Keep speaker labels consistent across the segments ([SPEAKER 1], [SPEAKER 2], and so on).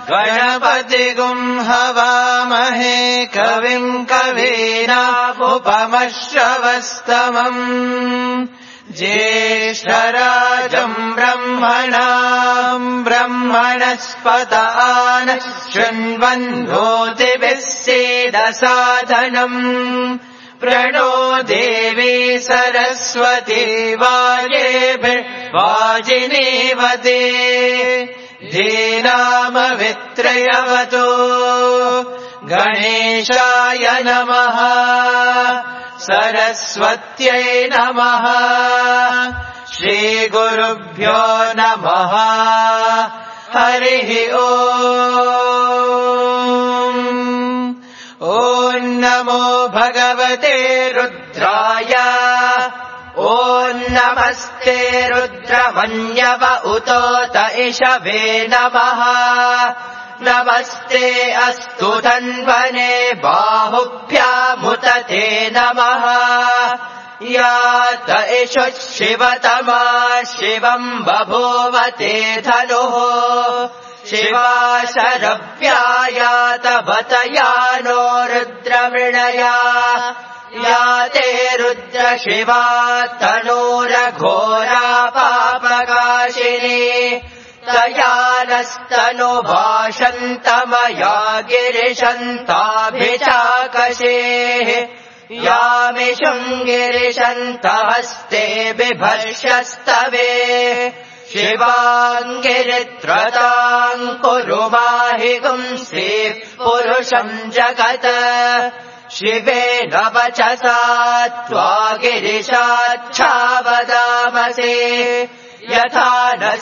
[SPEAKER 1] गणपतिगुं हवामहे कविम् कवीनामुपमश्रवस्तमम् ज्येष्ठराजम् ब्रह्मणाम् ब्रह्मणस्पत नः शृण्वन् नोतिभिः सीदसादनम् प्रणो देवी सरस्वती वाजेभिर्वाजिनीवते धीनामवित्रयवतो गणेशाय नमः सरस्वत्यै नमः श्रीगुरुभ्यो नमः हरिः ॐ नमो भगवते रुद्राय ॐ नमस्ते रुद्रमन्यव उतोत इषवे नमः नमस्ते अस्तु धन्वने बाहुभ्यामुत ते नमः यात इषु शिवतमा शिवम् बभूवते धनुः शिवा शरव्यायात बतयानो रुद्रमृणया याते रुद्र शिवा तनूरघोरा पापकाशिनी तया नस्तनुभाषन्तमया गिरिशन्ताभिचाकशेः यामिषुम् गिरिशन्तहस्ते बिभर्षस्तवे शिवाङ्गिरित्रताम् कुरु माहि गुंसीः पुरुषम् जगत् शिवेन वचसा त्वा गिरिशाच्छावदामसे यथा नः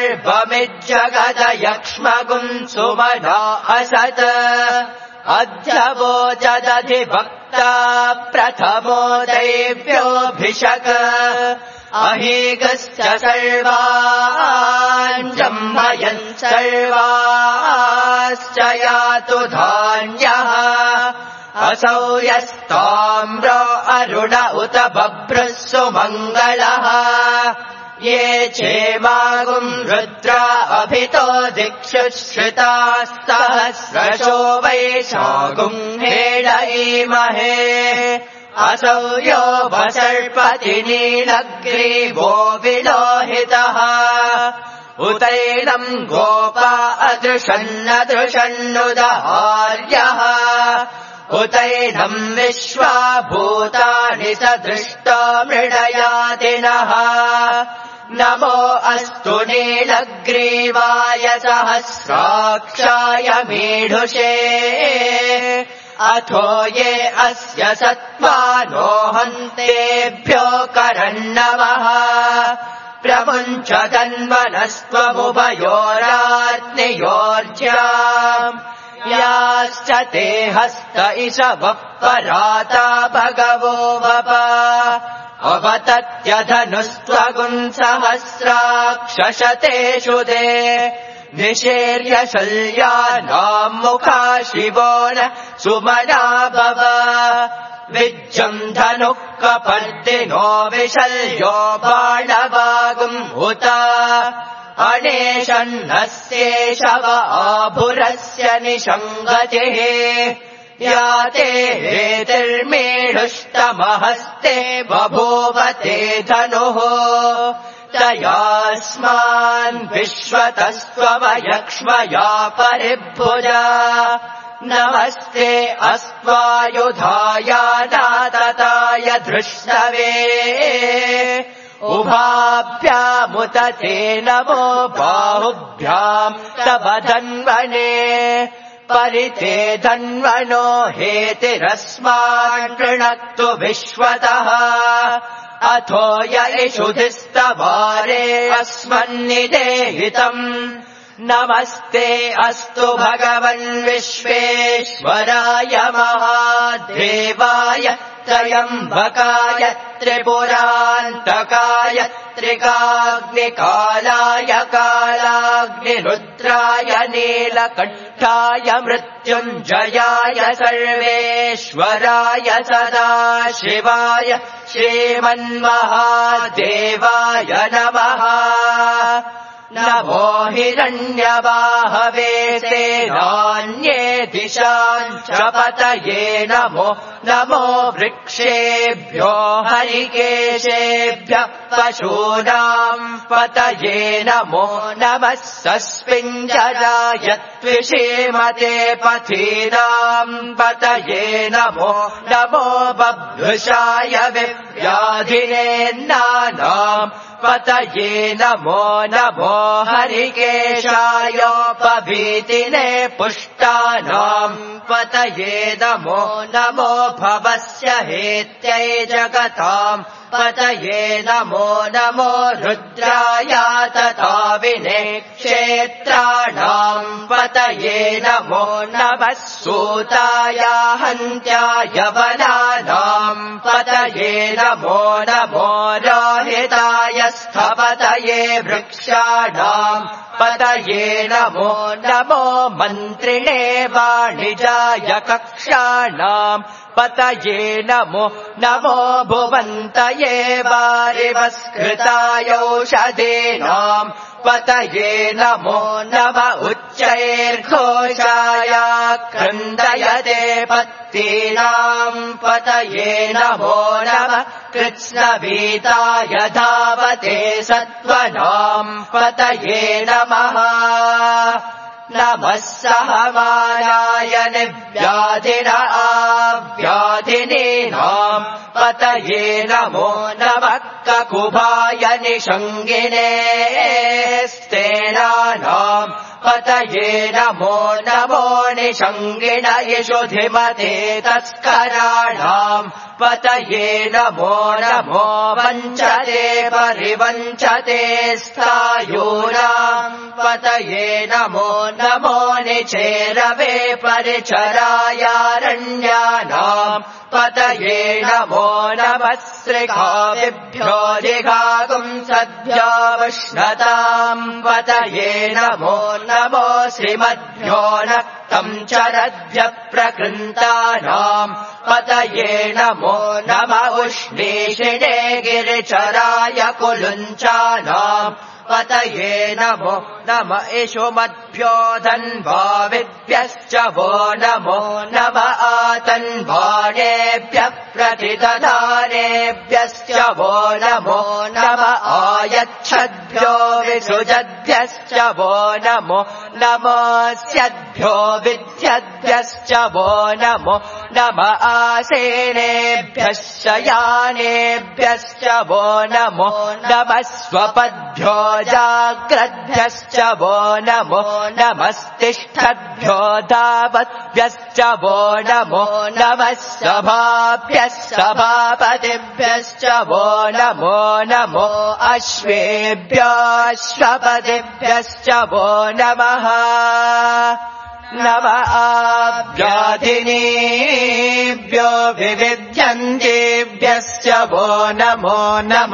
[SPEAKER 1] सर्वमिज्जगदयक्ष्मगुम् सुमना असत् अद्य वोचदधिभक्ता प्रथमो दैव्योऽभिषक् अहीगश्च सर्वान् जम्भयन् सर्वाश्च यातु धान्यः असौ यस्ताम्रो अरुण उत बभ्रः सुमङ्गलः ये चेमागुम् रुद्रा अभितो दिक्षु श्रितास्तहस्रशो वैशागुम् हेडयीमहे असौ यो वसर्पति नीलग्रीवो विलोहितः उतैनम् गोपा अदृशन्नदृशन्नुदहार्यः उतैनम् विश्वा भूतानि सदृष्टा मृडयातिनः नमो अस्तु नीलग्रीवाय सहस्राक्षाय मीढुषे अथो ये अस्य सत्त्वानो हन्तेभ्यो करन्नमः प्रमुञ्च तन्वनस्त्वमुभयोरात्नियोर्ज्याम् याश्च ते हस्त इषवः पराता भगवो वप अवतत्यधनुस्त्वगुम् सहस्राक्षशतेषु ते निशेर्य शल्यानाम् मुखा शिवो न सुमना भव विज्जम् धनुः कपर्दिनो विशल्यो बाणवागुम् उत अनेशन्नस्येषव आभुरस्य निषङ्गतिः याते हेतिर्मेढुष्टमहस्ते बभूवते धनुः तयास्मान् विश्वतस्त्वमयक्ष्मया परिभुजा नमस्ते अस्त्वायुधायानातताय धृष्णवे उभाभ्यामुत ते नमो बाहुभ्याम् तव धन्वने परिते धन्वनो हेतिरस्मान् कृणक्तु विश्वतः अथो य इषुधिस्तवारे अस्मन्निदेहितम् नमस्ते अस्तु भगवन् विश्वेश्वराय महादेवाय त्र्यम्बकाय त्रिपुरान्तकाय त्रिकाग्निकालाय कालाग्निरुद्राय नीलकण्ठाय मृत्युञ्जयाय सर्वेश्वराय सदाशिवाय श्रीमन्महादेवाय नमः नमो हिरण्यवाहवे सेनान्ये दिशाम् च पतये नमो नमो वृक्षेभ्यो हरिकेशेभ्यः पशूनाम् पतये नमो नमः सस्मिञ्जराय त्विषीमते पथीनाम् पतये नमो नमो बभ्रुषाय व्याधिनेन्नानाम् पतये नमो नमो हरिकेशायोपभीतिने पुष्टानाम् पतये नमो नमो भवस्य हेत्यै जगताम् पतये नमो नमो रुद्राय तथा विने क्षेत्राणाम् पतये नमो नमः सूताय हन्त्याय वनानाम् पतये नमो नमो रोहिताय स्थपतये वृक्षाणाम् पतये नमो नमो मन्त्रिणे वाणिजाय कक्षाणाम् पतये नमो नमो भुवन्तये वारिवस्कृतायौषधीनाम् पतये नमो नम उच्चैर्घोषाय क्रन्दयते पत्तीनाम् पतये नमो नमः कृत्स्नवीताय धावते सत्त्वनाम् पतये नमः नमः सहमानाय निव्याधिन आव्याधिनीनाम् पतये नमो नमः ककुभाय निषङ्गिने स्तेनानाम् पतये नमो नमो निषङ्गिण यशुधिमते तस्कराणाम् पतये नमो नमो वञ्चते परिवञ्चते स्थायूनाम् पतये नमो नमो निचेरवे परिचरायारण्यानाम् पतये नमो नमः श्रीकाविभ्यो जिघागुंसद्भ्यो वृष्णताम् पतये नमो नमो श्रीमद्भ्यो नक्तम् चरद्भ्यः प्रकृन्तानाम् पतये नमो नम उष्णीषिणे गिरिचराय कुलुञ्चानाम् पतये नमो नम इषुमद्भ्यो धन्वाविभ्यश्च वो नमो नम आतन्वाणेभ्यः प्रतिदधानेभ्यश्च वो नमो नम आयच्छद्भ्यो विसृजद्भ्यश्च वो नमो नमस्यद्भ्यो विद्यद्भ्यश्च वो नमो नम आसेनेभ्यः शयानेभ्यश्च वो नमो नमः स्वपद्भ्यो जाग्रद्भ्यश्च वो नमो नमस्तिष्ठद्भ्यो धावद्भ्यश्च वो नमो नमः सभाभ्यः सभापतिभ्यश्च वो नमो नमो अश्वेभ्यो अश्वपतिभ्यश्च वो नमः नम आव्याधिनीभ्यो विविध्यन्तेभ्यश्च वो नमो नम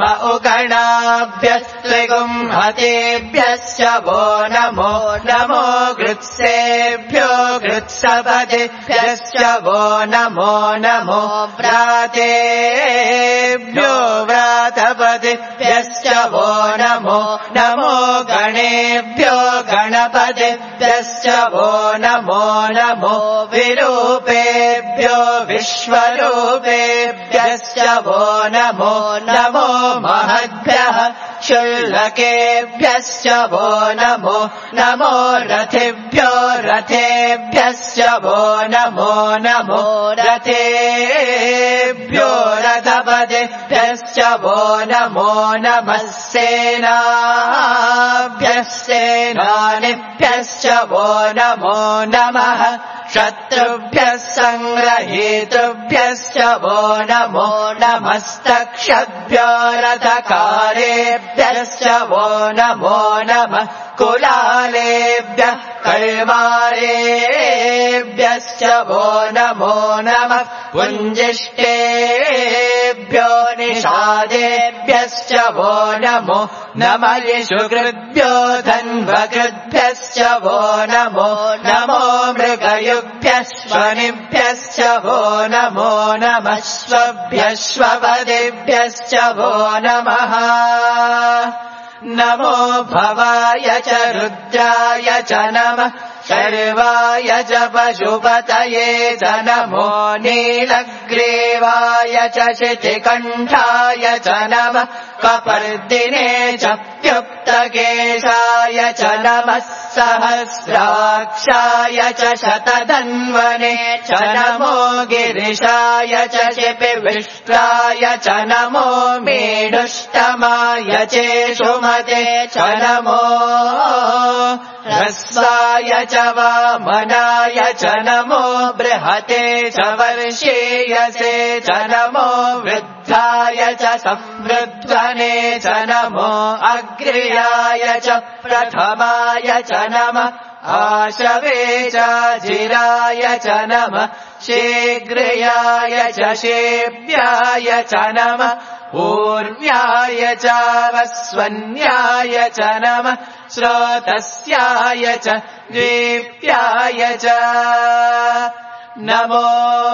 [SPEAKER 1] उगणाभ्यस्त्रिगुंहतेभ्यश्च वो नमो नमो गृत्सेभ्यो गृत्सपतिभ्यश्च वो नमो नमो व्रातेभ्यो व्रातपतिभ्यश्च वो नमो नमो गणेभ्यो गणपतिभ्यश्च वो नमो नमो विरूपेभ्यो विश्वरूपेभ्यश्च वो नमो नमो महद्भ्यः शुल्लकेभ्यश्च वो नमो नमो रथेभ्यो रथेभ्यश्च वो नमो नमो रथेभ्यो रथपतिभ्यश्च वो नमो नमः सेनाभ्यः सेनानिभ्यश्च वो नमो नमः शत्रुभ्यः सङ्ग्रहीतृभ्यश्च वो नमो नमस्तक्षभ्यो रथकारेभ्यश्च वो नमो नमः कुलालेभ्यः कल्मारेभ्यश्च वो नमो नमः पुञ्जिष्टेभ्यो निषादेभ्यश्च वो नमो नमः यशुकृभ्यो धन्वकृभ्यश्च वो नमो नमो मृगयुभ्यः स्वनिभ्यश्च वो नमो नमः स्वभ्यः स्वपतिभ्यश्च वो नमः नमो भवाय च रुद्राय च नमः शर्वाय च पशुपतये च नमो नीलग्रीवाय च शितिकण्ठाय च नमः कपर्दिने च प्युक्तकेशाय च नमः सहस्राक्षाय च शतधन्वने च नमो गिरिशाय च शिपिविष्ट्राय च नमो मेढुष्टमाय चेषुमते च नमो ह्रस्वाय च वामनाय च नमो बृहते च वर्षीयसे च नमो वृद्धाय च संवृद्धने च नमो अग्र्याय च प्रथमाय च नमः आशवे च जिराय च नमः शीघ्रयाय च शेव्याय च नमः ऊर्व्याय च वस्वन्याय च नमः स्रोतस्याय च दीप्याय च नमो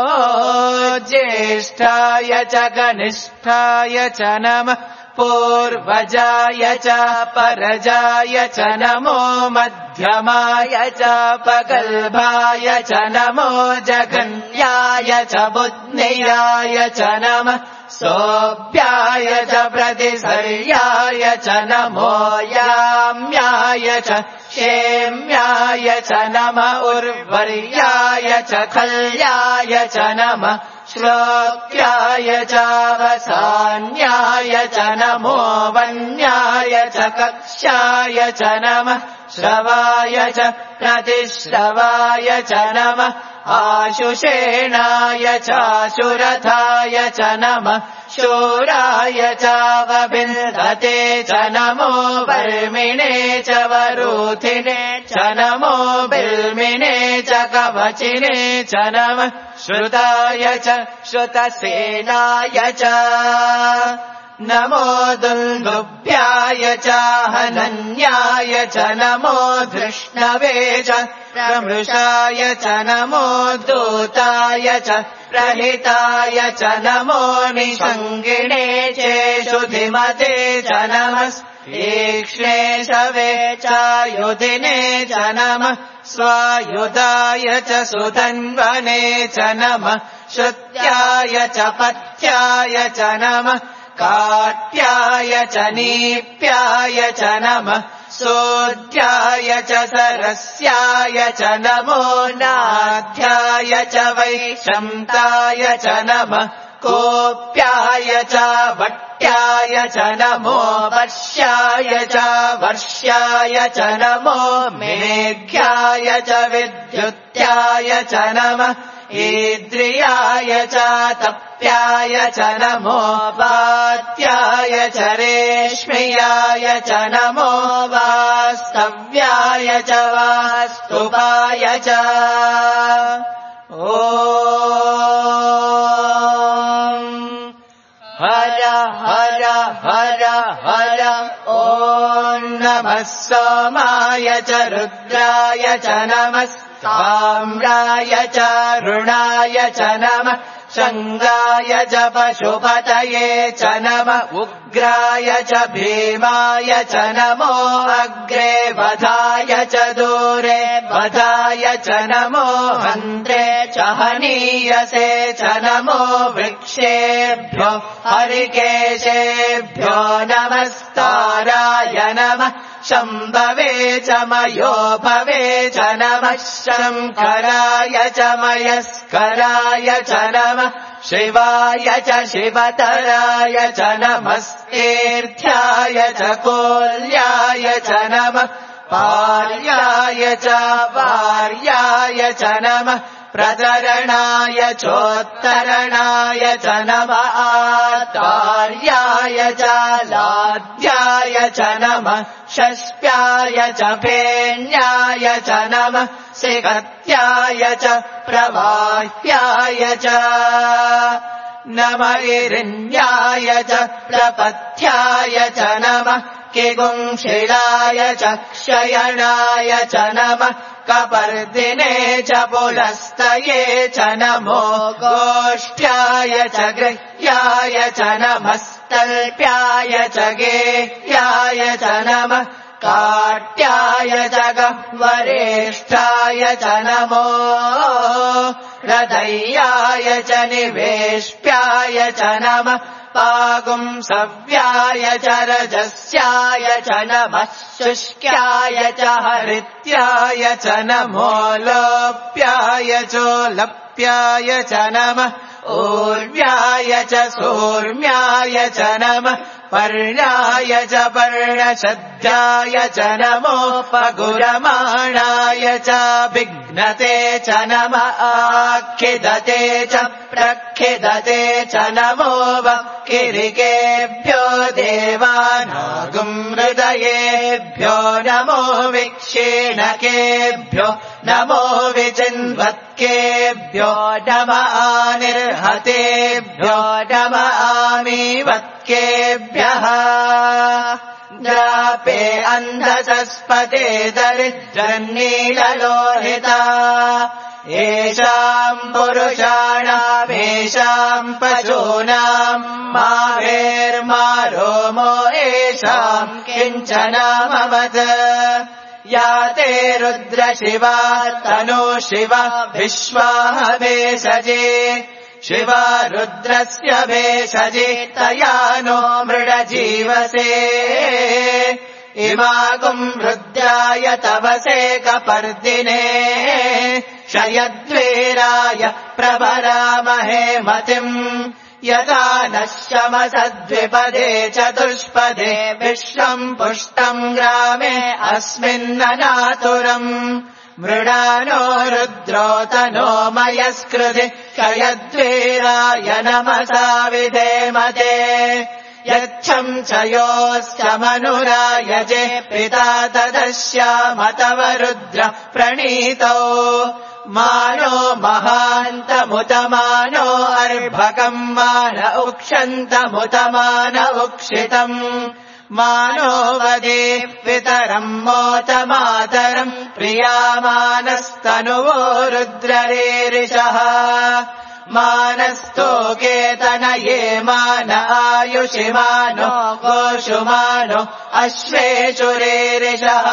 [SPEAKER 1] ज्येष्ठाय च कनिष्ठाय च नमः पूर्वजाय च परजाय च नमो मध्यमाय च पगल्भाय च नमो जगन्याय च बुद्ध्याय च नमः सोऽभ्याय च प्रतिसर्याय च नमो याम्याय च क्षेम्याय च नमः उर्वर्याय च खल्याय च नमः श्लोक्याय च वसान्याय च नमो वन्याय च कक्ष्याय च नमः श्रवाय च प्रतिश्रवाय च नमः आशुषेणाय चाशुरथाय च नमः शूराय च वबिन्दते च नमो वर्मिणे च वरूथिने च नमो बिल्मिने च कवचिने च नमः श्रुताय च श्रुतसेनाय च नमो दुन्दुभ्याय च हनन्याय च नमो धृष्णवे च प्रमृषाय च नमो दूताय च प्रहिताय च नमो निषङ्गिणे चेषुधिमते च नमः तीक्ष्णेशवे च युधिने च नमः स्वायुधाय च सुधन्वने च नमः श्रुत्याय च पथ्याय च नमः काट्याय च नीप्याय च नमः सोऽध्याय च सरस्याय च नमो नाध्याय च वैशन्ताय च नमः कोप्याय च वट्याय च नमो वर्ष्याय च वर्ष्याय च नमो मेघ्याय च विद्युत्याय च नमः ईद्रियाय च तप्याय च नमो वात्याय च रेश्म्याय च नमो वास्तव्याय च वास्तुपाय च ॐ हर हर हर हर ॐ नमः सोमाय च रुद्राय च नमः ताम्राय च ऋणाय च नमः शङ्गाय च पशुपतये च नमः उग्राय च भीमाय च नमो अग्रे वधाय च दूरे वधाय च नमो हन्त्रे च हनीयसे च नमो वृक्षेभ्यो हरिकेशेभ्यो नमस्ताराय नमः शम्भवे च मयोभवे च नमः शङ्कराय च मयस्कराय च नमः शिवाय च शिवतराय च नमस्तीर्थ्याय च कोल्याय च नमः पार्याय च वार्याय च नमः प्रतरणाय चोत्तरणाय च नमः आतार्याय च लाद्याय च नमः षष्ट्याय च फेन्याय च नमः सिगत्याय च प्रवाह्याय च नमः हिरण्याय च प्रपथ्याय च नमः किगुंशिलाय च क्षयणाय च नमः कपर्दिने च पुलस्तये च नमो गोष्ठ्याय च गृह्याय च नमस्तल्प्याय च गेह्याय च नमः काट्याय च गह्वरेष्ठाय च नमो हृदयाय च निवेष्ट्याय च नमः पागुंसव्याय च रजस्याय च नमः शुष्क्याय च हरित्याय च नमो लोप्याय चोलप्याय च नमः ऊर्व्याय च सूर्म्याय च नमः पर्णाय च पर्णशद्याय च नमो पगुरमाणाय च विघ्नते च नमः आखिदते च प्रखिदते च नमो वक्किरिकेभ्यो देवानागुंहृदयेभ्यो नमो विक्षीणकेभ्यो नमो विचिन्वत्केभ्यो नमः आनिर्हतेभ्यो नमः आमीवत्केभ्यः द्रापे अन्धसस्पते दरिद्रन्नीललोहिता येषाम् पुरुषाणामेषाम् पशूनाम् मावेर्मारोमो येषाम् किञ्चनामवत् या ते रुद्रशिवा तनो शिवा विश्वाः भेषजे शिवा रुद्रस्य भेषजे तया नो मृडजीवसे इमागुम् रुद्राय तवसे कपर्दिने क्षयद्वीराय प्रभरामहे मतिम् यदा नः शमसद्विपदे चतुष्पदे विश्वम् पुष्टम् ग्रामे अस्मिन्ननातुरम् मृडानो रुद्रो तनो मयस्कृति क्षयद्वीराय नमसा विधेमते यच्छम् च योश्च मनुरायजे पिता तदस्याम तव रुद्र प्रणीतौ मानो महान्तमुतमानो अर्भकम् मान उक्षन्तमुतमान उक्षितम् मानो वदे पितरम् मोतमातरम् प्रियामानस्तनुवो रुद्ररेरिषः मानस्तोकेतनये मान आयुषि मानो गोषुमानो अश्वेषुरेरिषः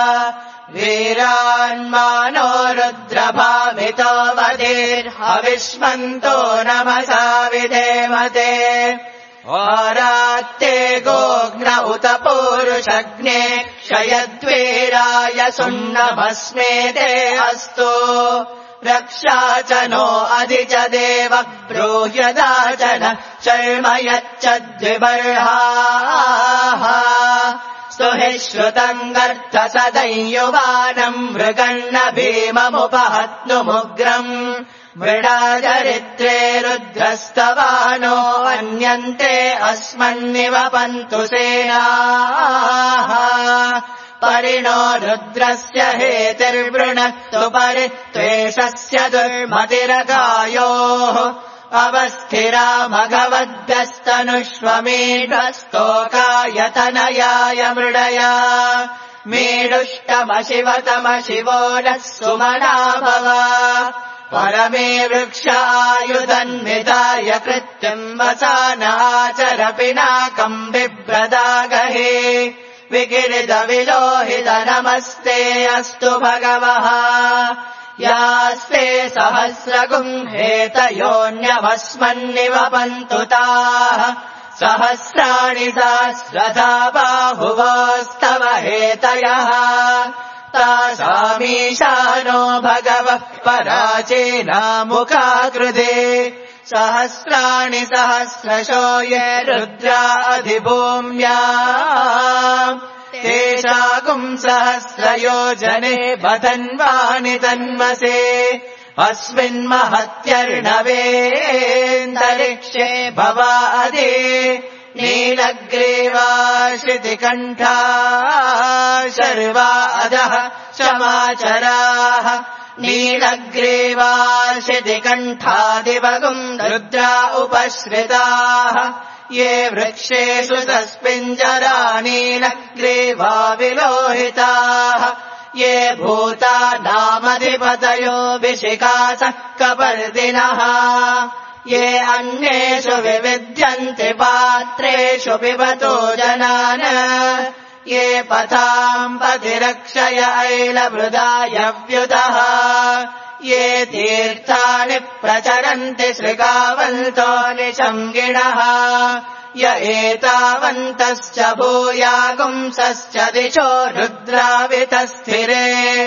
[SPEAKER 1] वीरान्मानो रुद्रभामितो वदेर्हविष्मन्तो नमसा विधेमते आरात्ते गोघ्न उत पूरुषग्ने क्षयद्वीराय सुन्नभस्मेते अस्तु रक्षा च नो अधि च देव ब्रूह्यदा च न शर्म यच्च द्विबर्हाः स्तुहि श्रुतम् गर्थ सदैयुवानम् मृगन्न भीममुपहत्नुमुग्रम् मृडादरिद्रे रुद्रस्तवानो अन्यन्ते अस्मन्निव पन्तु सेनाः परिणो रुद्रस्य हेतिर्वृणक्तु परित्वेषस्य दुर्मतिरगायोः अवस्थिरा मघवद्भ्यस्तनुष्वमीढस्तोकायतनयाय मृडया मीडुष्टमशिवतमशिवो नः सुमना भव परमे वृक्षायुधन्विताय कृत्यम् वसानाचर पिनाकम् बिभ्रदागहे विकिरितविलोहित नमस्ते अस्तु भगवः यास्ते सहस्रगुंहेतयोऽन्यवस्मन्निव पन्तु ताः सहस्राणि सहस्रधा बाहुवोस्तव हेतयः तासामीशानो भगवः पराचेनामुखाकृते सहस्राणि सहस्रशो ये रुद्रा अधिभूम्या तेषागुम् सहस्रयोजने बधन्वानि तन्मसे अस्मिन्महत्यर्णवेऽन्तरिक्षे भवादे नीलग्रीवा श्रुतिकण्ठा शर्वा अधः क्षमाचराः नीलग्रीवा श्रुतिकण्ठादिवगुम् रुद्रा उपश्रिताः ये वृक्षेषु सस्पिञ्जरानीलग्रीवा विलोहिताः ये भूतानामधिपतयो विशिखासः कपर्दिनः ये अन्येषु विविध्यन्ति पात्रेषु पिबतो जनान् ये पथाम् पतिरक्षय ऐलमृदायव्युतः ये तीर्थानि प्रचरन्ति श्रृगावन्तो निशङ्गिणः य एतावन्तश्च भूयागुंसश्च दिशो रुद्रावितस्थिरे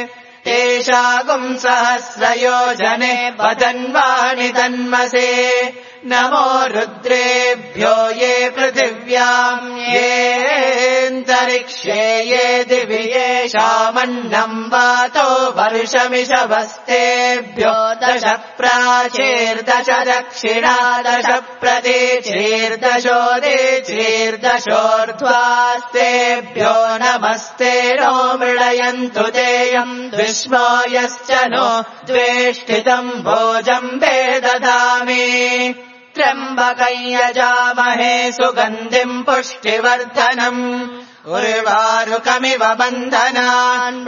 [SPEAKER 1] तेषागुंसहस्रयोजने वदन्वानि तन्मसे नमो रुद्रेभ्यो ये पृथिव्याम् येऽन्तरिक्षे ये दिवि येषामन्नम् वातो वर्षमिषवस्तेभ्यो 10 प्राचीर्दश दक्षिणा 10 प्रतीचीर्दशोदीचीर्दशोर्ध्वास्तेभ्यो नमस्ते नो मृळयन्तु तेयम् द्विष्मो यश्च नो द्वेष्टितम् भोजम्बे ददामि त्र्यम्बकम् यजामहे सुगन्धिम् पुष्टिवर्धनम् उर्वारुकमिव बन्धनान्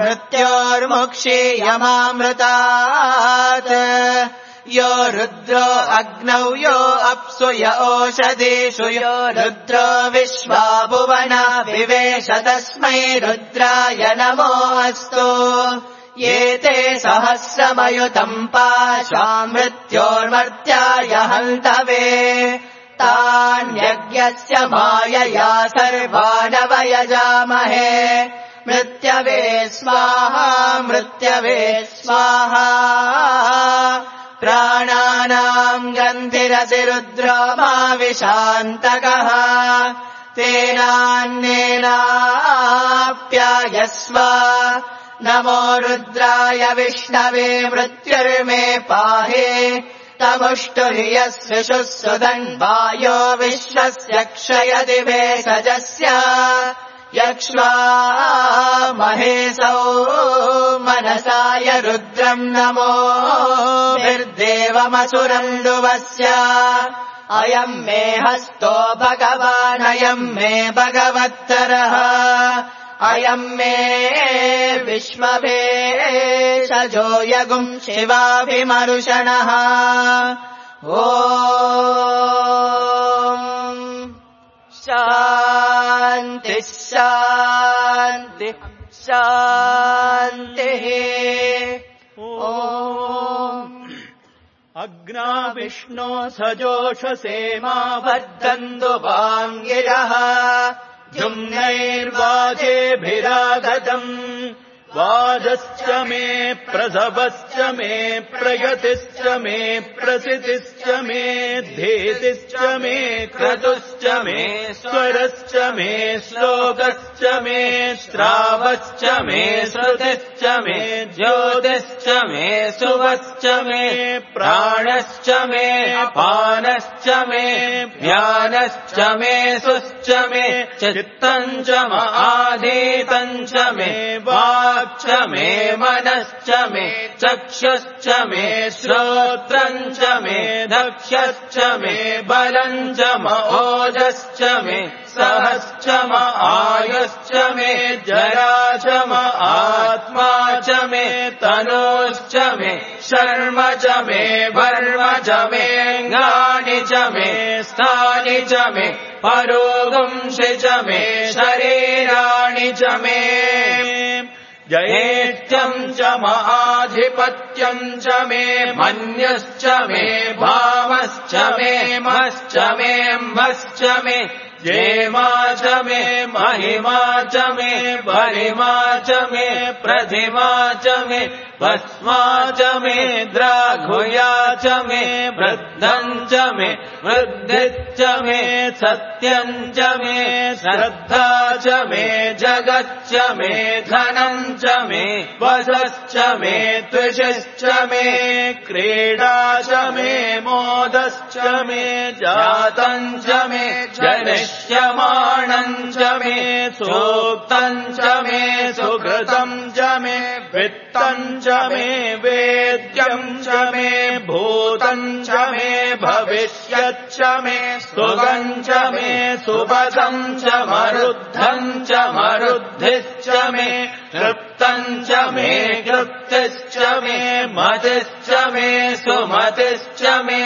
[SPEAKER 1] मृत्योर्मुक्षीयमामृतात् यो रुद्रो अग्नौ यो अप्सु य ओषधीषु यो रुद्रो विश्वा भुवना विवेश तस्मै रुद्राय नमो अस्तु ये ते सहस्रमयुतम् पाशा मृत्योर्मर्त्याय हन्तवे तान्यज्ञस्य मायया सर्वानवयजामहे मृत्यवे स्वाहा मृत्यवे स्वाहा प्राणानाम् गन्धिरसि रुद्रो मा विशान्तकः तेनान्नेनाप्यायस्व नमो रुद्राय विष्णवे मृत्युर्मे पाहि तमुष्टुर्यस्य शुश्रुतन्वायो विश्वस्य क्षयति भेषजस्य यक्ष्वा महेशौ मनसाय रुद्रम् नमो निर्देवमसुरन्दुवस्य अयम् मे हस्तो भगवान् अयम् मे भगवत्तरः अयम् मे विश्वभेषजो यगुम् शिवाभिमरुषणः ॐ शान्तिः शान्तिः शान्तिः ॐ
[SPEAKER 2] अग्ना विष्णो सजोषसे मा
[SPEAKER 1] वर्धन्तु वाङ्गिरः
[SPEAKER 2] जुम्नैर्वाजेभिरागतम् वाजश्च मे प्रसवश्च मे प्रयतिश्च मे प्रसितिश्च मे धीतिश्च मे क्रतुश्च मे स्वरश्च मे श्लोकश्च मे श्रावश्च मे श्रुतिश्च मे ज्योतिश्च मे सुवश्च मे प्राणश्च मे अपानश्च मे ज्ञानश्च मे सुश्च मे चित्तम् च महाधीतम् च मे वाक् च मे मनश्च मे चक्षुश्च मे श्रोत्रम् च मे दक्षश्च मे बलम् च ओजश्च मे सहश्च आयुश्च मे जरा च आत्मा च मे तनोश्च मे शर्म च मे वर्म च मे अङ्गानि च मे स्थानि च मे परोगुंसि च मे शरीराणि च मे जयेष्ठ्यम् च महाधिपत्यम् च मे मन्यश्च मे भावश्च मे मश्च मे म्भश्च मे जेमा च मे महिमा च मे परिमा च मे प्रतिमा च मे भस्मा च मे द्राघुया च मे वृद्धम् च मे वृद्धिश्च मे सत्यम् च मे श्रद्धा च मे जगच्च मे धनम् च मे वशश्च मे त्विषश्च मे क्रीडा च मे मोदश्च मे जातम् च मे जनिष्यमाणम् च मे सूक्तम् च मे सुकृतम् च मे वित्तम् च मे वेद्यम् च मे भूतम् च मे भविष्यच्च मे सुगम् च मे सुपदम् च मरुद्धम् च मरुद्धिश्च मे तृप्तम् च मे तृप्तिश्च मे मतिश्च मे सुमतिश्च मे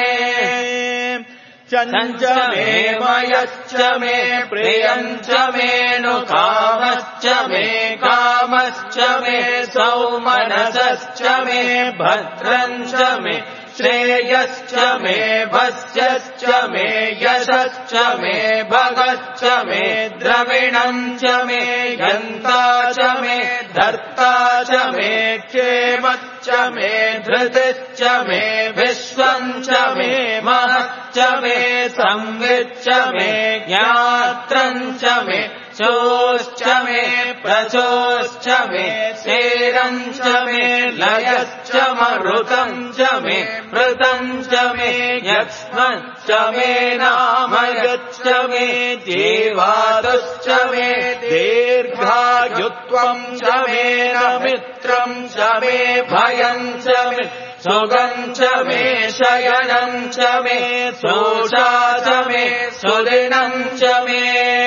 [SPEAKER 2] चञ्च मे मयश्च मे प्रियम् च मे नु कामश्च मे कामश्च मे सौमनसश्च मे भद्रम् च मे श्रेयश्च मे भस्यश्च मे यशश्च मे भगश्च मे द्रविणम् च मे गन्ता च मे धर्ता च मे क्षेमश्च मे धृतिश्च मे विश्वम् च मे महश्च मे संविच्च मे ज्ञात्रम् च मे चोश्च मे प्रचोश्च मे शेरम् च मे लयश्च मरुतम् च मे मृतम् च मे यक्ष्मश्च मे नामयश्च मे जीवातुश्च मे दीर्घायुत्वम् च मे नमित्रम् च मे भयम् च मे सुगम् च मे शयनम् च मे सोषा च मे सुदिनम् च मे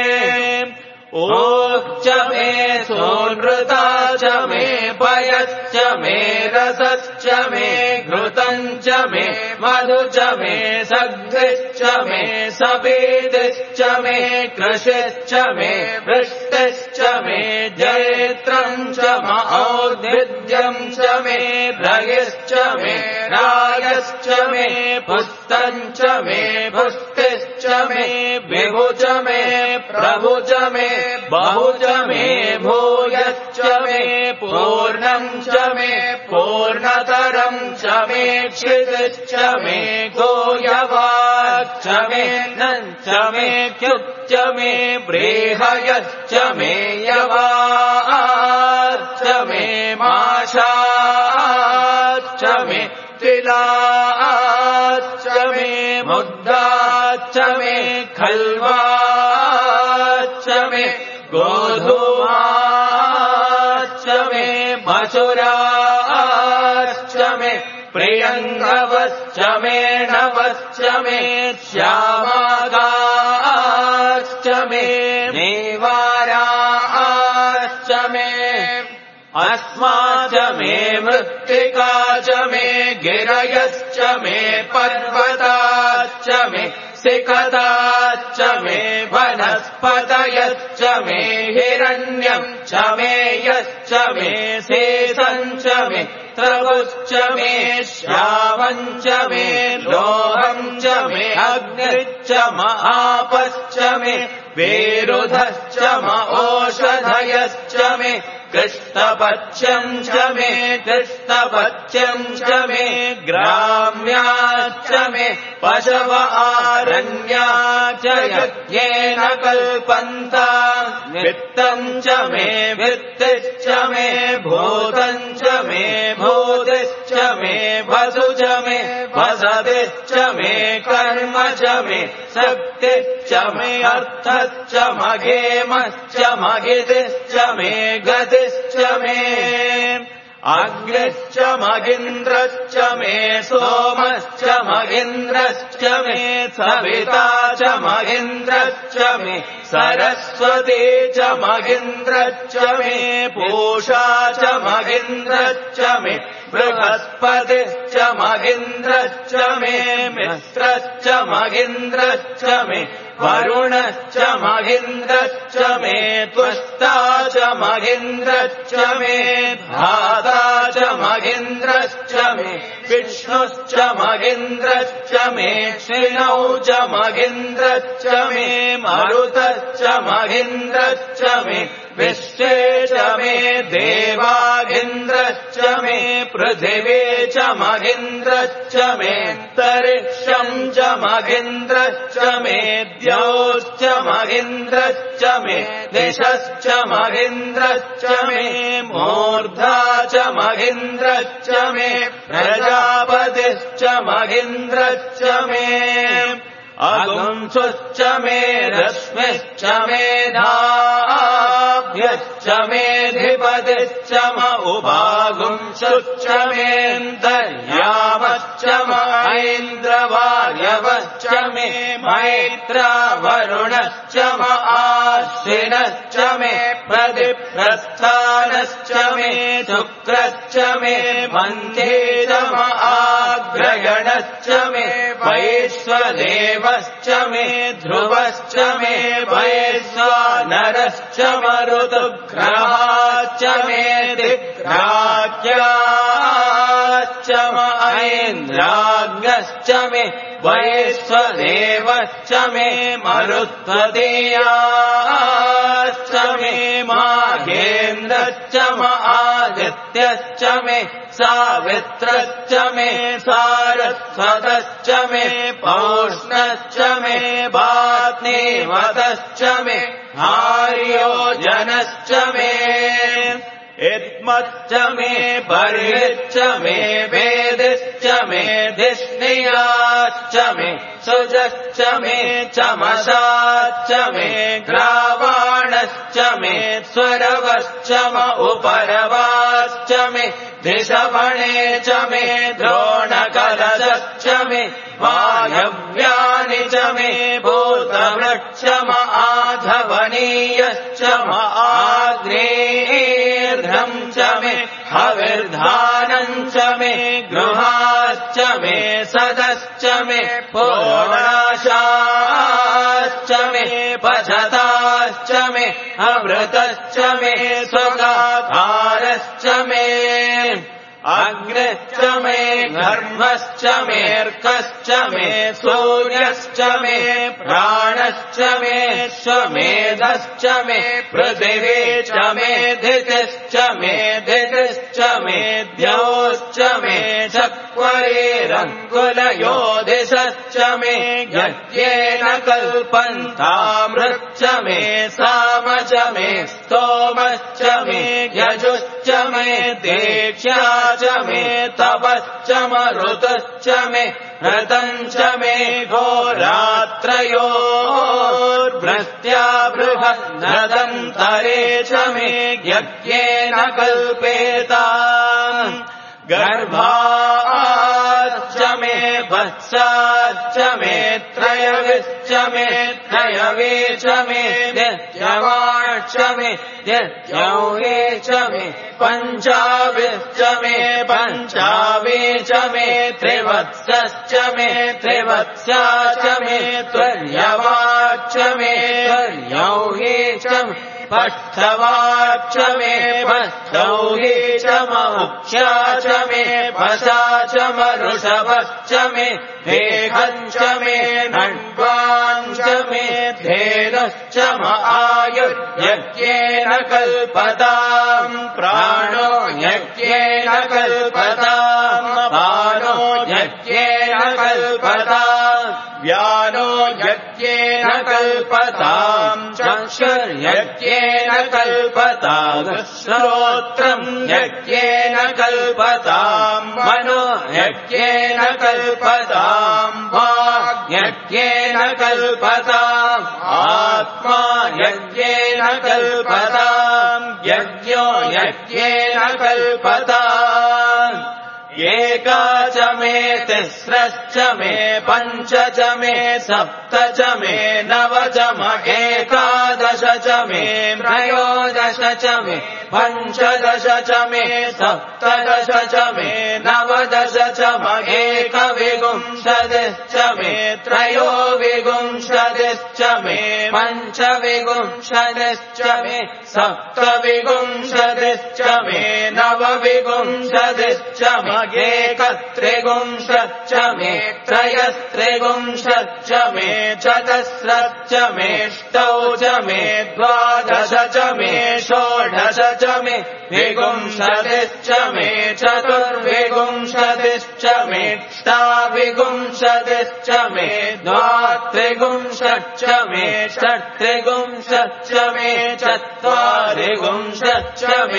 [SPEAKER 2] ओच्च मे सोनृता च मे पयश्च मे रसश्च मे घृतम् च मे मधु च मे सग्धिश्च मे सपेदिश्च मे कृषिश्च मे वृष्टिश्च मे जयत्रम् च मौद्भिद्यम् च मे रयश्च मे रायश्च मे पुस्तम् च मे पुष्टिश्च मे विभु च मे प्रभु च मे बहु च मे भूयश्च मे पूर्णम् च मे पूर्णतरम् च मे क्षितिश्च मे गोयवाच्च मे नम् च मे क्युच्च मे बृहयश्च मे यवाच्च मे माशाच्च मे तिलाच्च मे मुद्दाच्च मे खल्वाच्च मे गोधूमाच्च मे मसुराच्च मे प्रियङ्गवश्च मे नवश्च मे श्यामागाश्च मे नेवाराश्च मे अस्मा च मे मृत्तिका च मे गिरयश्च मे पर्वताच्च मे सिकताच्च मे वनस्पतयश्च मे हिरण्यम् च मे यश्च मे शेषम् च मे त्रवुश्च मे श्यामम् च मे लोहम् च मे अग्निश्च महापश्च मे वेरुधश्च ओषधयश्च मे कृष्णपच्यम् च मे कृष्णपच्यम् च मे ग्राम्याच्च मे पशव आरण्या च यज्ञेन कल्पन्ता वित्तम् च मे वित्तिश्च मे भूतम् च मे भूतिश्च मे वसु च मे वसतिश्च मे कर्म च मे शक्तिश्च मे अर्थश्च मघेमश्च मगितिश्च मे गतिश्च मे अग्निश्च मगिन्द्रश्च मे सोमश्च मगिन्द्रश्च मे सविता च मगिन्द्रश्च मे सरस्वती च मगिन्द्रश्च मे पूषा च मगिन्द्रश्च मे बृहस्पतिश्च मगिन्द्रश्च मे मित्रश्च मगिन्द्रश्च मे वरुणश्च मगिन्द्रश्च मे त्वष्टा च मगिन्द्रश्च मे धाता च मगिन्द्रश्च मे विष्णुश्च मगिन्द्रश्च मे श्रिणौ च मगिन्द्रश्च मे मरुतश्च मगिन्द्रश्च मे विश्वे च मे देवागिन्द्रश्च मे पृथिवी च मगिन्द्रश्च मे तरिक्षम् च मगिन्द्रश्च मे द्यौश्च मगिन्द्रश्च मे दिशश्च मगिन्द्रश्च मे मूर्धा च मगिन्द्रश्च मे प्रजापतिश्च मगिन्द्रश्च मे अगुंसुश्च मे रश्मिश्च मे यश्च मेऽधिपतिश्च म उभागुंशुश्च मेऽन्तर्यामश्च म ऐन्द्रवायवश्च मे मैत्रा वरुणश्च म आश्विनश्च मे प्रतिप्रस्थानश्च मे शुक्रश्च मे मन्थे च म आग्रयणश्च मे वैश्वदेवश्च मे ध्रुवश्च मे वैश्वानरश्च मरुतुग्रहाश्च मे दिग्राज्याश्च म ऐन्द्राग्नश्च मे वैश्वदेवश्च मे मरुत्वदेयाश्च मे माघेन्द्रश्च म आदित्यश्च मे सावित्रश्च मे सारस्वतश्च मे पौष्णश्च मे वाग्देवतश्च मे आर्योजनश्च मे इद्मश्च मे बर्हिश्च मे वेदिश्च मे धिष्णियाश्च मे सुजश्च मे चमसाश्च मे ग्रावाणश्च मे स्वरवश्च म उपरवाश्च मे दिशवणे च मे द्रोणकलशश्च मे वायव्यानि च मे भूतवृक्ष म आधवनीयश्च म आग्नेर्ध्रम् च मे हविर्धानम् च मे गृहाश्च मे सदश्च मे पूर्णाशाश्च मे पशताश्च मे अमृतश्च मे स्वगाकारश्च मे अग्निश्च मे घर्मश्च मेऽर्कश्च मे सूर्यश्च मे प्राणश्च मे स्वमेधश्च मे पृथिवी च मे धितिश्च मे धितिश्च मे द्यौश्च मे चक्वरेरङ्कुलयोधिषश्च मे यज्ञेन कल्पन्तामृच्च मे साम च मे स्तोमश्च मे यजुश्च मे दीक्षा च मे तपश्च मरुतश्च मे ऋतम् च मे घोरात्रयोर्भृत्या बृहन्नदन्तरे च मे यज्ञेन कल्पेताम् गर्भाश्च मे वत्साश्च मे त्रयविश्च मे त्रयवे च मे नित्यवाश्च मे नित्यौहे च मे पञ्चाविश्च मे पञ्चावे च मे त्रिवत्सश्च मे त्रिवत्सा च मे त्वर्यवाच्च मे त्वर्यौहे च मे पष्ठवाच्च मे पष्ठौहे च मुख्या च मे वशा च मरुषभश्च मे देहञ्च मे नड्वाञ्च मे धेनुश्च म आयुर्यज्ञेन कल्पताम् प्राणो यज्ञेन कल्पताम् पानो यज्ञेन कल्पताम् व्यानो यज्ञेन कल्पताम् चक्षुर्यज्ञेन कल्पताम् श्रोत्रम् यज्ञेन कल्पताम् मनो यज्ञेन कल्पताम् वाक् यज्ञेन कल्पताम् आत्मा यज्ञेन कल्पताम् यज्ञो यज्ञेन कल्पताम् एका च मे तिस्रश्च मे पञ्च च मे सप्त च मे नव च म एकादश च मे त्रयोदश च मे पञ्चदश च मे सप्तदश च मे नवदश च म एकविंशतिश्च मे त्रयोविंशतिश्च मे पञ्चविंशतिश्च मे सप्तविंशतिश्च मे नवविंशतिश्च म एकत्रिंशच्च मे त्रयस्त्रिंशच्च मे चतस्रश्च मेष्टौ च मे द्वादश च मे षोडश च मे विंशतिश्च मे चतुर्विंशतिश्च मे अष्टाविंशतिश्च मे द्वात्रिंशच्च मे षट्त्रिंशच्च मे चत्वारिंशच्च मे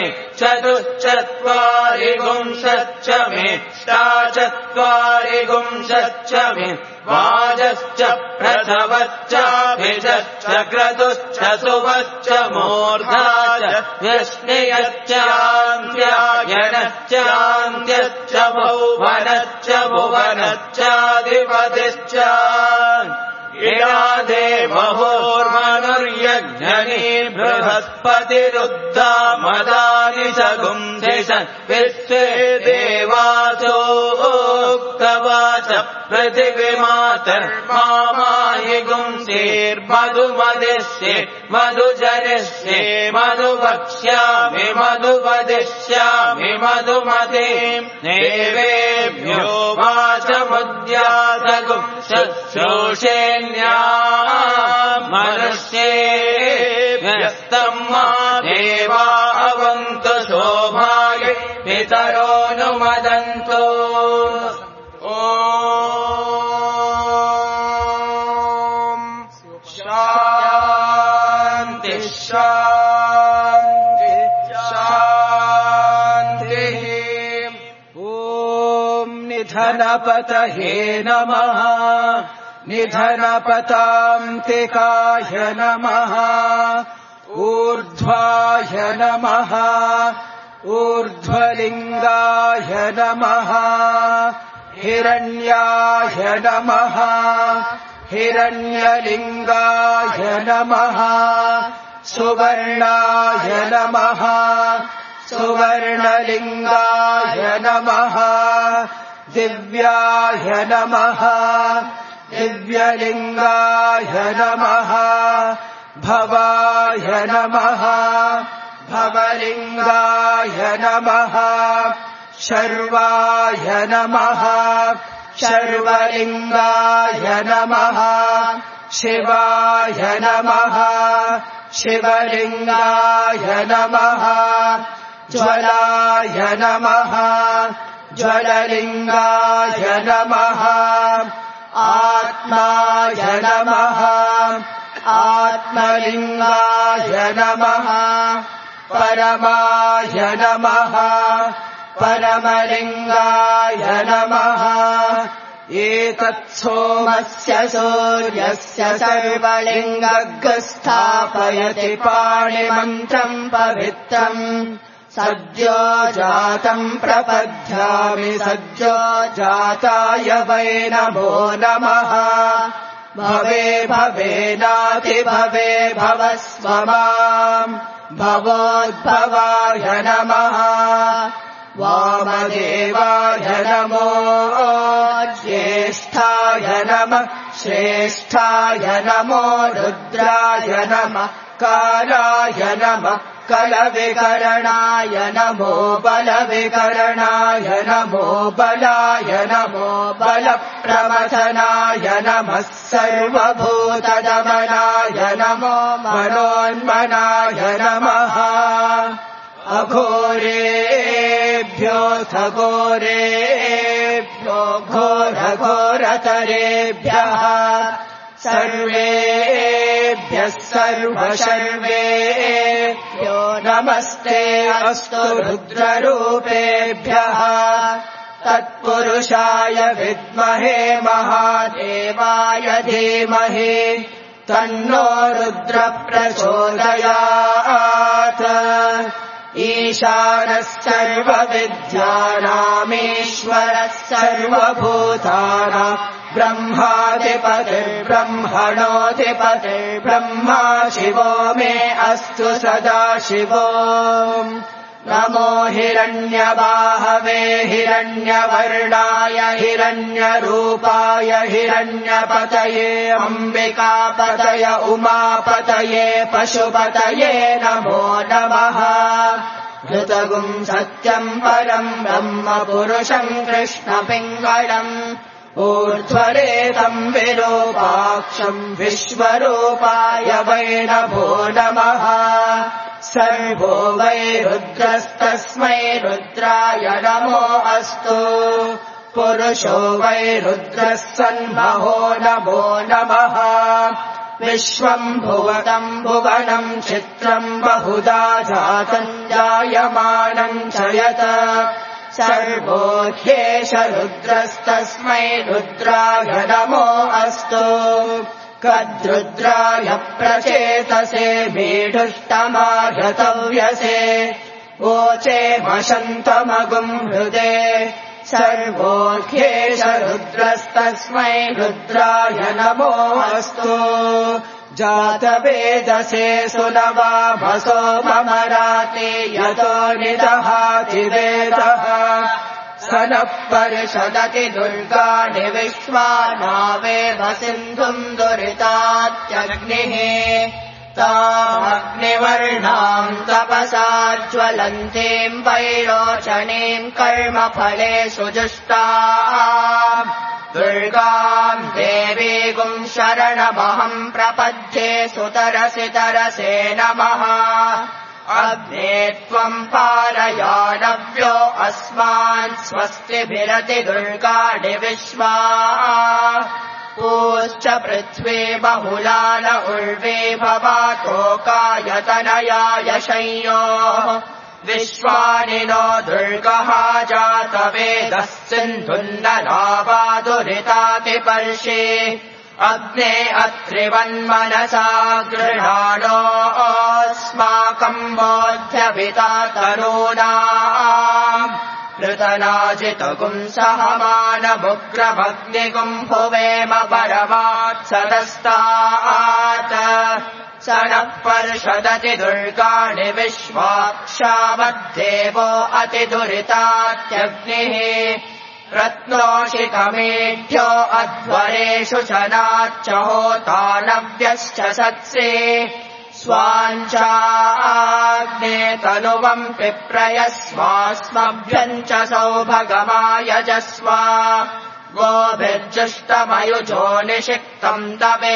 [SPEAKER 2] चतुश्चत्वारिंशच्च मे अष्टाचत्वारिंशच्च मे वाजश्च प्रसवश्च भिषश्च क्रतुश्च सुवश्च मूर्धा च व्यश्नयश्चान्त्यायनश्चान्त्यश्च भुवनश्च भुवनश्चाधिपतिश्च इडादे महोर्मनुर्यज्ञनी बृहस्पतिरुद्धा मदानि सगुंसिषन् विश्वे देवासो उक्तवाच पृथिवीमातर्मामायि गुंसेर्मधुमदिष्ये मधुजनिष्ये मधुवक्ष्यामि मधुवदिष्यामि मधुमतीम् देवेभ्यो वाचमुद्यासगुं शुश्रूषेण्या मनुष्येभ्यस्तम् मा देवा अवन्तु शोभाय पितरोऽनुमदन्तु ॐ शान्ति शान्ति शान्तिः ॐ निधनपतये नमः निधनपतान्तिकाय नमः ऊर्ध्वाय नमः ऊर्ध्वलिङ्गाय नमः हिरण्याय नमः हिरण्यलिङ्गाय नमः सुवर्णाय नमः सुवर्णलिङ्गाय नमः दिव्याय नमः दिव्यलिङ्गाय नमः भवाय नमः भवलिङ्गाय नमः शर्वाय नमः शर्वलिङ्गाय नमः शिवाय नमः शिवलिङ्गाय नमः ज्वलाय नमः ज्वललिङ्गाय नमः आत्माय नमः आत्मलिङ्गाय नमः परमाय नमः परमलिङ्गाय नमः एतत्सोमस्य सूर्यस्य सर्वलिङ्गस्थापयति पाणिमन्त्रम् पवित्रम् सद्यो जातम् प्रपद्यामि सद्यो जाताय वै नमो नमः भवे भवेनाति भवे भवस्व माम् भवोद्भवाय नमः वामदेवाय नमो ज्येष्ठाय नमः श्रेष्ठाय नमो रुद्राय नमः कालाय नमः कलविकरणाय नमो बलविकरणाय नमो बलाय नमो बलप्रमथनाय नमः सर्वभूतदमनाय नमो मनोन्मनाय नमः अघोरेभ्योऽथ घोरेभ्यो घोरघोरतरेभ्यः सर्वेभ्यः सर्वशर्वेभ्यो नमस्ते अस्तु रुद्ररूपेभ्यः तत्पुरुषाय विद्महे महादेवाय धीमहि तन्नो रुद्र प्रचोदयात् ईशानः सर्वविद्यानामीश्वरः सर्वभूतानाम् ब्रह्माधिपतिर्ब्रह्मणोऽधिपतिर्ब्रह्मा शिवो मे अस्तु सदा शिवो नमो हिरण्यबाहवे हिरण्यवर्णाय हिरण्यरूपाय हिरण्यपतये अम्बिकापतय उमापतये पशुपतये नमो नमः ऋतगुम् सत्यम् परम् ब्रह्म पुरुषम् कृष्णपिङ्गळम् ऊर्ध्वरेतम् विरूपाक्षम् विश्वरूपाय वै नमो नमः सर्वो वै रुद्रस्तस्मै रुद्राय नमो अस्तु पुरुषो वै रुद्रः सन्महो नमो नमः विश्वम् भुवतम् भुवनम् चित्रम् बहुधा जातम् जायमानम् च यत्
[SPEAKER 1] सर्वो ह्येष रुद्रस्तस्मै रुद्राय नमो अस्तु कद्रुद्राय प्रचेतसे मीढुष्टमाघतव्यसे वोचे मशन्तमगुम् हृदे सर्वो ह्येष रुद्रस्तस्मै रुद्राय नमो अस्तु जातवेदसे सुनवामसो ममराते यतो निदहाति वेदः स नः परिषदति दुर्गाणि विश्वानावेव सिन्धुम् दुरितात्यग्निः तामग्निवर्णाम् तपसा ज्वलन्तीम् वैरोचनीम् कर्मफले सुजुष्टाम् दुर्गाम् देवीगुम् शरणमहम् प्रपद्ये सुतरसि तरसे नमः अग्ने त्वम् पारयानव्यो अस्मान् स्वस्तिभिरति दुर्गाणि विश्वा पूश्च पृथ्वी बहुलान उर्वे भवातोकायतनयाय शय्योः विश्वानि नो दुर्गः जातवेदः सिन्धुन्नलावादुरिताति पर्षि अग्ने अत्रिवन्मनसा गृहाणोऽस्माकम् बोध्यभिता तनूनाम् ऋतनाजितगुम् सहमानमुग्रमग्निगुम् भुवेम परमात्सदस्तात् स नः पर्षदति दुर्गाणि विश्वाक्षामद्देवो अतिदुरितात्यग्निः रत्नोषिकमेढ्यो अध्वरेषु च नाच्च होतानव्यश्च सत्से स्वाञ्चाग्ने तनुवम् पिप्रयस्वास्मभ्यम् च सौभगमायजस्व गोभिर्जुष्टमयुजो निषिक्तम्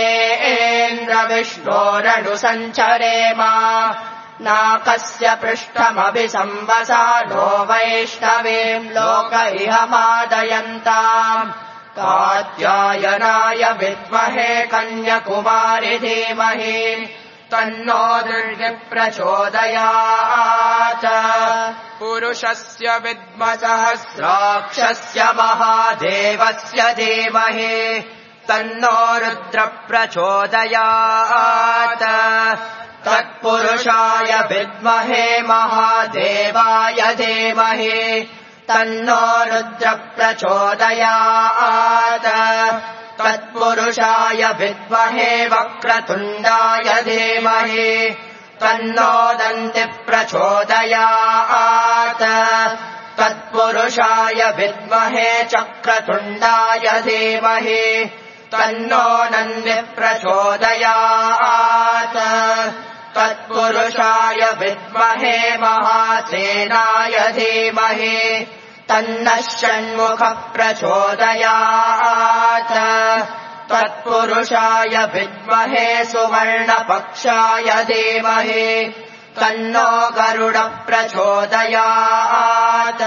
[SPEAKER 1] तवेन्द्रविष्णोरनुसञ्चरेम नाकस्य पृष्ठमभि संवसानो वैष्णवीम् लोक इह मादयन्ताम् कात्यायनाय विद्महे कन्याकुमारि धीमहि तन्नो दुर्गे प्रचोदयात् पुरुषस्य विद्मसहस्राक्षस्य महादेवस्य धीमहि तन्नो रुद्र प्रचोदयात् तत्पुरुषाय विद्महे महादेवाय धीमहि तन्नो रुद्र प्रचोदयात् तत्पुरुषाय विद्महे वक्रतुण्डाय धीमहि तन्नो दन्ति प्रचोदयात् तत्पुरुषाय विद्महे चक्रतुण्डाय धीमहि तन्नो नन्दी प्रचोदयात् तत्पुरुषाय विद्महे महासेनाय धीमहि तन्नः षण्मुखः प्रचोदयात् तत्पुरुषाय विद्महे सुवर्णपक्षाय धीमहि तन्नो गरुड प्रचोदयात्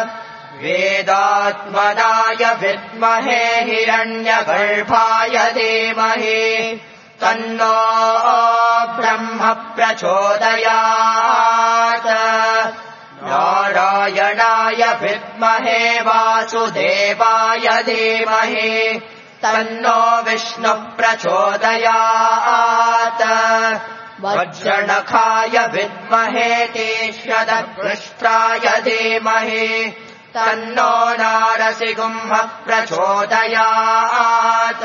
[SPEAKER 1] वेदात्मनाय विद्महे हिरण्यगर्भाय धीमहि तन्नो ब्रह्म प्रचोदयात् नारायणाय विद्महे वासुदेवाय धीमहि तन्नो विष्णु प्रचोदयात् वज्रणखाय विद्महे तीक्ष्णदपृष्ठाय धीमहि तन्नो नारसिंह प्रचोदयात्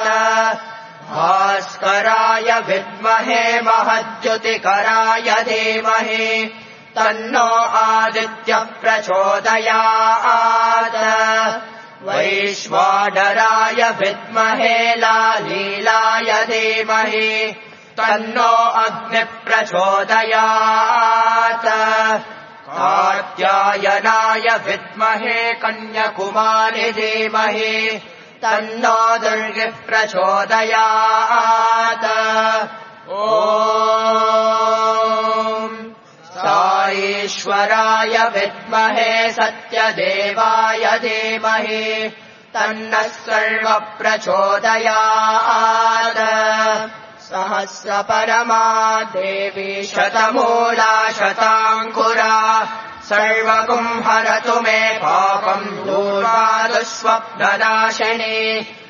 [SPEAKER 1] भास्कराय विद्महे महद्युतिकराय धीमहि तन्नो आदित्य प्रचोदयात् वैश्वानराय विद्महे लालीलाय धीमहि तन्नो अग्नि प्रचोदयात् कात्यायनाय विद्महे कन्याकुमारि धीमहि तन्नो दुर्गे प्रचोदयात् ॐ साईश्वराय विद्महे सत्यदेवाय धीमहि तन्नः सर्व प्रचोदयात् सहस्रपरमा देवी शतमूला शताङ्कुरा सर्वगुम् हरतु मे पापम् दूर्वादु स्वप्ननाशिनी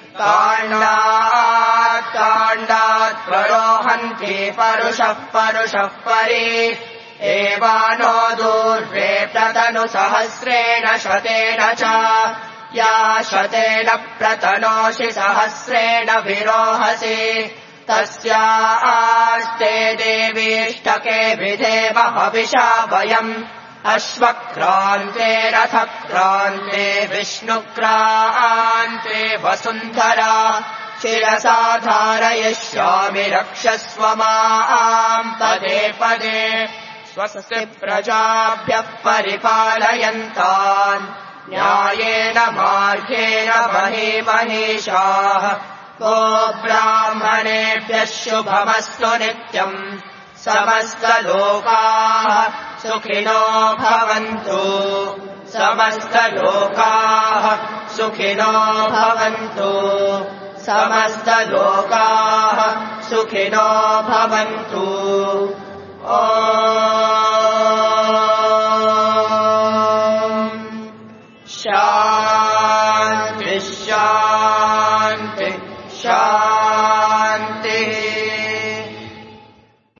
[SPEAKER 1] काण्डात् प्ररोहन्ति परुषः परि एवानो दूर्वे प्रतनु सहस्रेण शतेन च या शतेन प्रतनोषि सहस्रेण विरोहसि तस्यास्ते देवीष्टके विधेव हविषा वयम् अश्वक्रान्ते रथक्रान्ते विष्णुक्रान्ते वसुन्धरा शिरसा धारयिष्यामि रक्षस्व माम् पदे पदे स्वस्ति प्रजाभ्यः परिपालयन्तान् न्यायेन मार्गेण महीमहीषाः गो ब्राह्मणेभ्यः शुभमस्तु नित्यम् समस्तलोकाः सुखिनो भवन्तु समस्तलोकाः सुखिनो भवन्तु समस्तलोकाः सुखिनो भवन्तु।